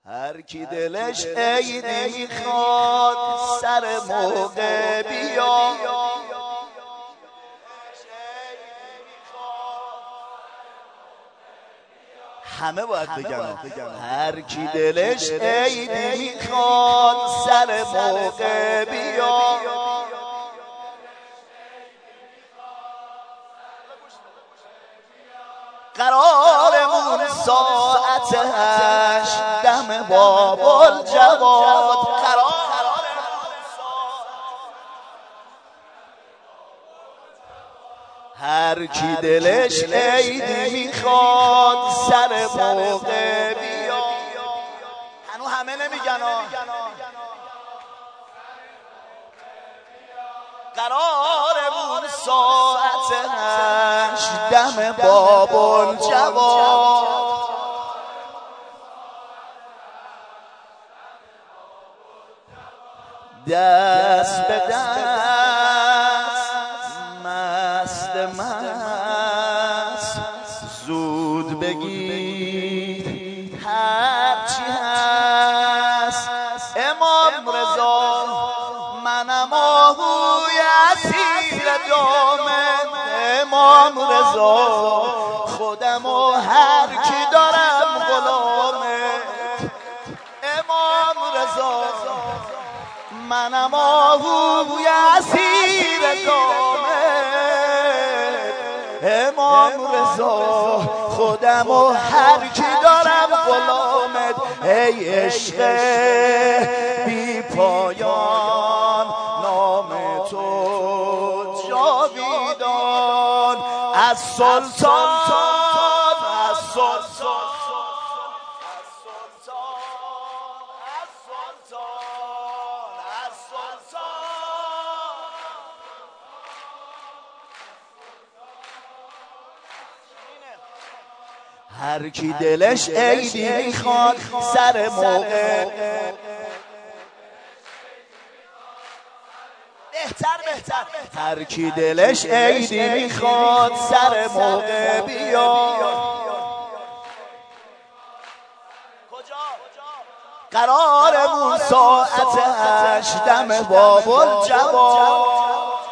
هر کی دلش عیدی میخواد سر موقع بیا، همه باید بگن هر کی دلش عیدی میخواد سر موقع بیا، قرارمون ساعت 8 دم باب الجواد، هر کی دلش عیدی میخواد سر موقع بیا. هنو همه نمیگن قرارمون ساعت 8 دم باب الجواد، دست به دست مست مست زود بگید هرچی هست، امام رضا منم آهوی اسیر دامن، امام رضا خودم و هر کی دارم غلامه، امام رضا منم آهوی اسیر دامن، امام رضا خودم و هر کی دارم غلامت، ای عشق بی پایان نام تو جاویدان، از سلطان از سلطان هر کی دلش عیدی میخواد سر موقع، بهتر هر کی دلش عیدی میخواد سر موقع بیا، قرارمون ساعت 8 دم باب الجواد،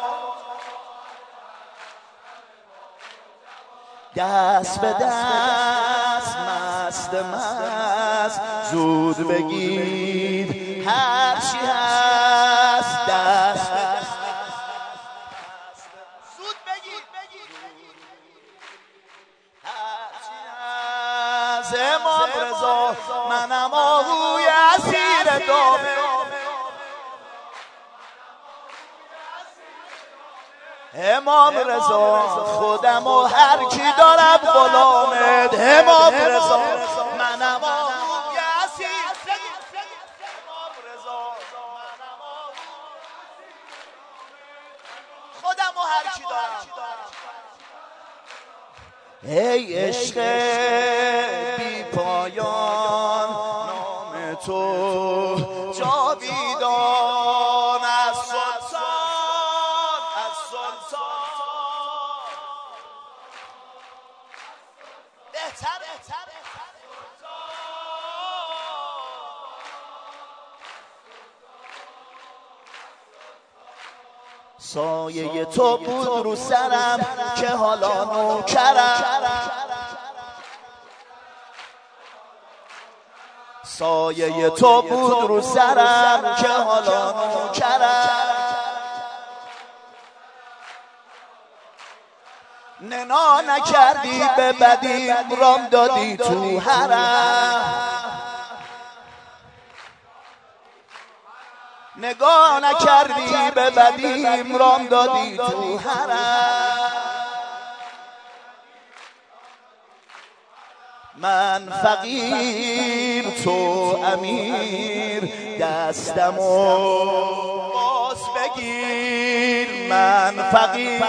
دست به دست مست مست زود بگید هرچی هست، دست به دست زود بگید هرچی هست، امام رضا منم آهوی اسیر دامن، امام رضا خودم و هر کی دارم غلامت، امام رضا منم آهوی اسیر، امام رضا منم خودم و هر کی دارم، ای عشق بی پایان نام تو جاویدان، از سلطان از سلطان بهتر سایه تو بود رو سرم که حالا نوکرم، سایه تو بود رو سرم که حالا نوکرم، ننا نکردی به بدی رام دادی تو حرم، نگاه نکردی به بدیم رام دادی تو حرم، من فقیر تو امیر دستمو باز بگیر، من فقیر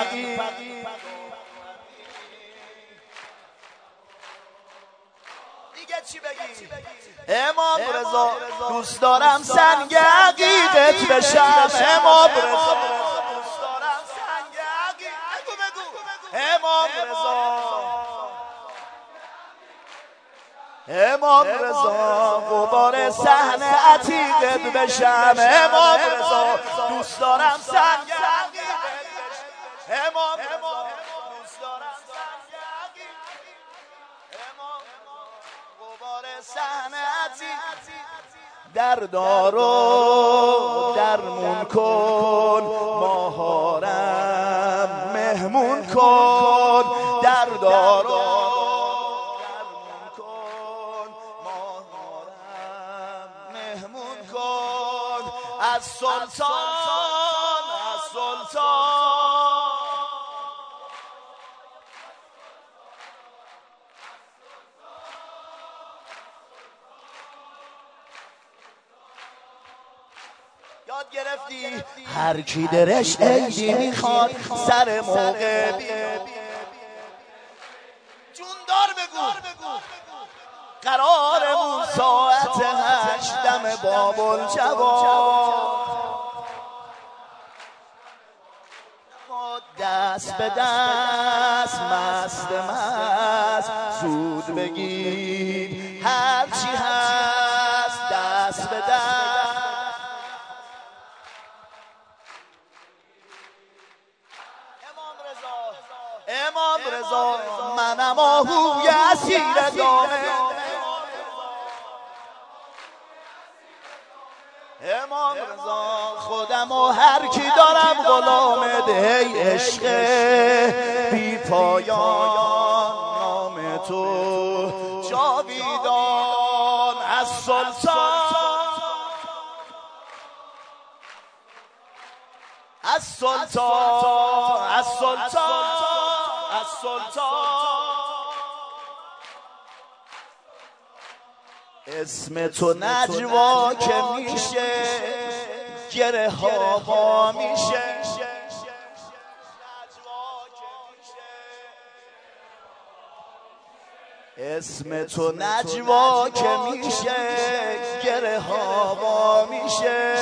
دیگه چی بگی؟ امام رضا دوست دارم سنگ عقیقت بشم، امام رضا دوست دارم سنگ عقیقت، بگو امام رضا، امام رضا غبار صحنه عتیقت بشم امام رضا دوست دارم سنگ عقیقت بشم امام رضا دوست دارم سنگ عقیقت امام غبار صحنه عتیقت در دارو درمون کن ماهارم مهمون کن در دارو درمون کن ماهارم مهمون کن از سلطان از سلطان یاد گرفتی هر کی درش عیدی میخواد سر موقع جوندار بگو قرارمون ساعت 8 دم بابل جواد دست به دست مست مست زود بگیر هرچی هست دست به دست امام رضا منم آهوی اسیر دامه امام رضا خودم و هر کی دارم غلامت ای عشق بی پایان نام تو جاویدان از سلطان از سلطان از سلطان از سلطان اسم تو نجوا که میشه گره ها ها میشه اسم تو نجوا که میشه گره ها ها میشه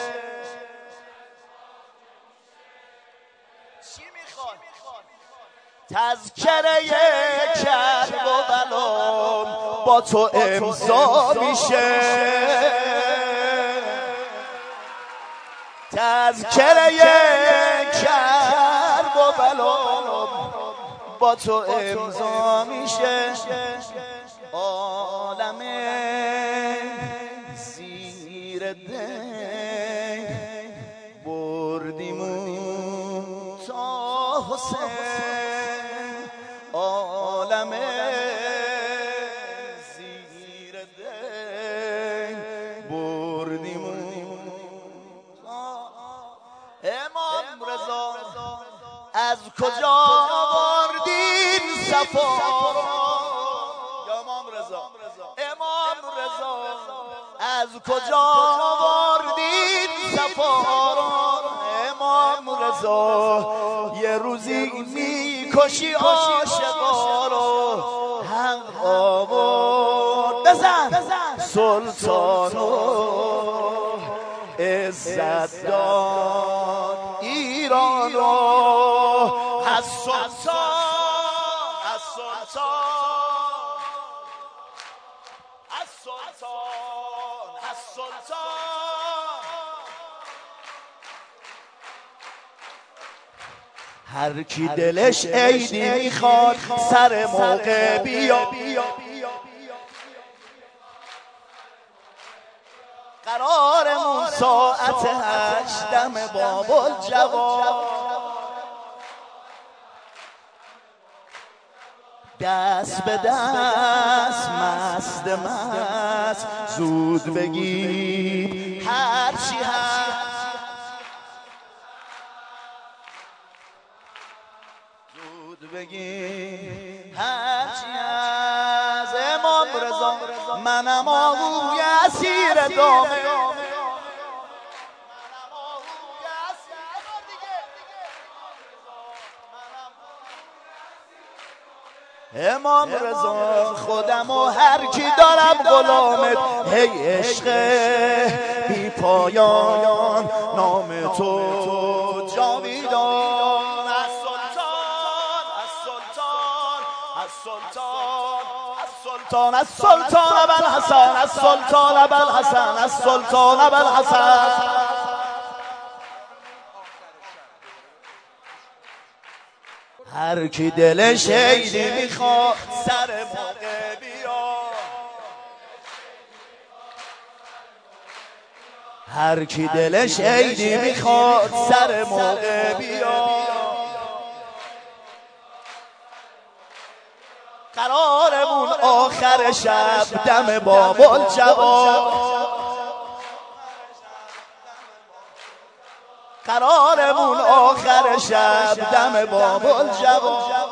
تذکره کرب و بلام با تو امضا میشه تذکره کرب و بلام با تو امضا میشه عالم زیر دین بردیمون تا حسین عالم زیر دین بردیمون امام رضا از کجا آوردین صفا امام رضا امام رضا از کجا آوردین صفا امام رضا یه روزی میکشی عاشقا رو حق آورد بزن سلطانو عزت داد ایرانو از سلطان از سلطان از سلطان از سلطان هر کی دلش عیدی میخواد سر موقع بیا قرارمون ساعت 8 دم بابل جواد دست به دست مست مست زود بگیر هرچی هست زود بگیر هرچی هست امام رضا منم آهوی اسیر دامه امام رضا خودم و هر کی دارم غلامت ای عشق بی پایان نام تو جاویدان از سلطان از سلطان از سلطان از سلطان السلطان ابوالحسن السلطان ابوالحسن السلطان ابوالحسن هر کی دلش عیدی میخواد سر موقع بیا هر کی دلش عیدی میخواد سر موقع بیا قرارمون آخر شب دم بابالجواد قرارمون آخر شب دم بابالجواد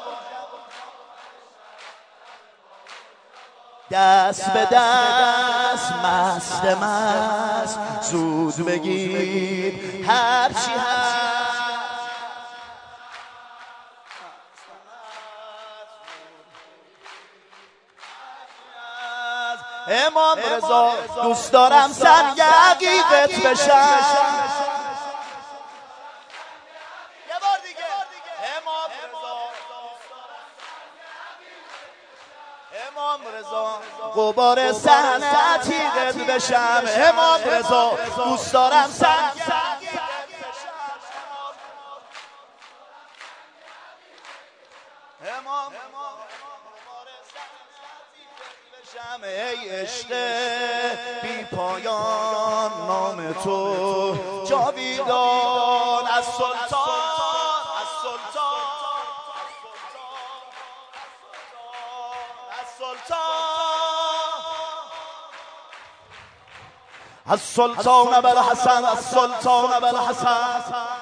دست به دست مست مست زود بگیر هرچی هست امام رضا دوست دارم سنگ عقیقت بشم امام رضا غبار صحن عتیقت بشم امام رضا دوست دارم سنگ امام ای عشق بی پایان نام تو جاویدان از سلطان السلطان ابوالحسن السلطان ابوالحسن